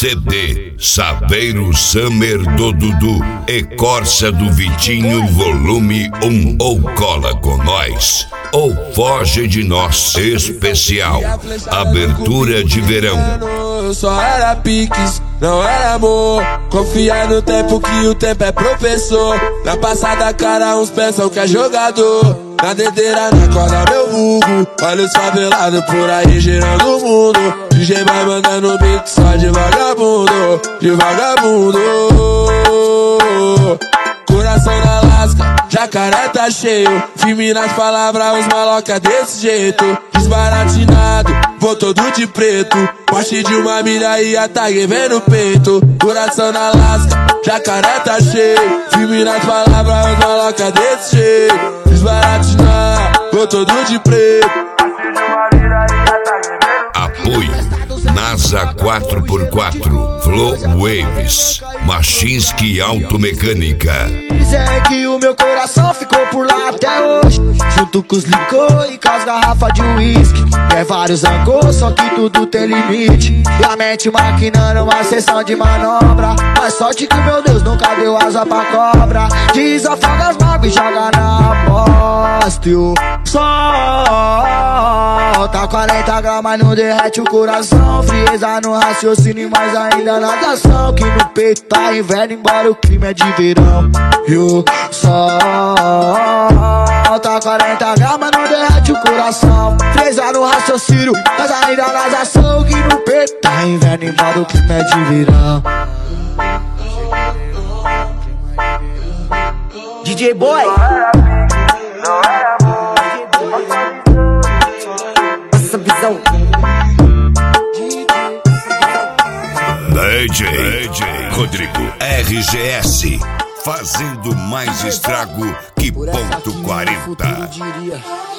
CD Saveiro Summer do Dudu e Corsa do Vitinho volume 1. Ou cola com nós ou foge de nós. Especial abertura de verão. Eu só era piques, não era amor. Confiar no tempo que o tempo é professor. Na passada cara uns pensam que é jogador. Na dedeira na corda meu vulgo. Olha os favelados por aí girando o mundo. DJ vai mandando beat só de vagabundo. De vagabundo. Coração na lasca, jacaré tá cheio. Firme nas palavras, os maloca desse jeito. Desbaratinado, vou todo de preto. Poste de uma milha e a tag vem no peito. Coração na lasca, jacaré tá cheio. Firme nas palavras, os maloca desse jeito. Desbaratinado, vou todo de preto. Apoio NASA 4x4, Flow Waves, Machinski Automecânica. Dizem que o meu coração ficou por lá até hoje, junto com os licor e com as garrafas de uísque. É vários angos, só que tudo tem limite. E a mente maquinando uma sessão de manobra. Mas sorte que meu Deus nunca deu asa pra cobra. Desafoga as mágoas e joga na bosta. E o sol tá 40 gramas, não derrete o coração. Frieza no raciocínio, mas ainda na ação. Que no peito tá inverno, embora o clima é de verão. E o sol tá 40 gramas, não derrete o coração. Frieza no raciocínio, mas ainda nas ação. Que no peito tá inverno, embora o clima é de verão. DJ Boy, essa visão. DJ Rodrigo RGS, fazendo mais estrago que ponto 40.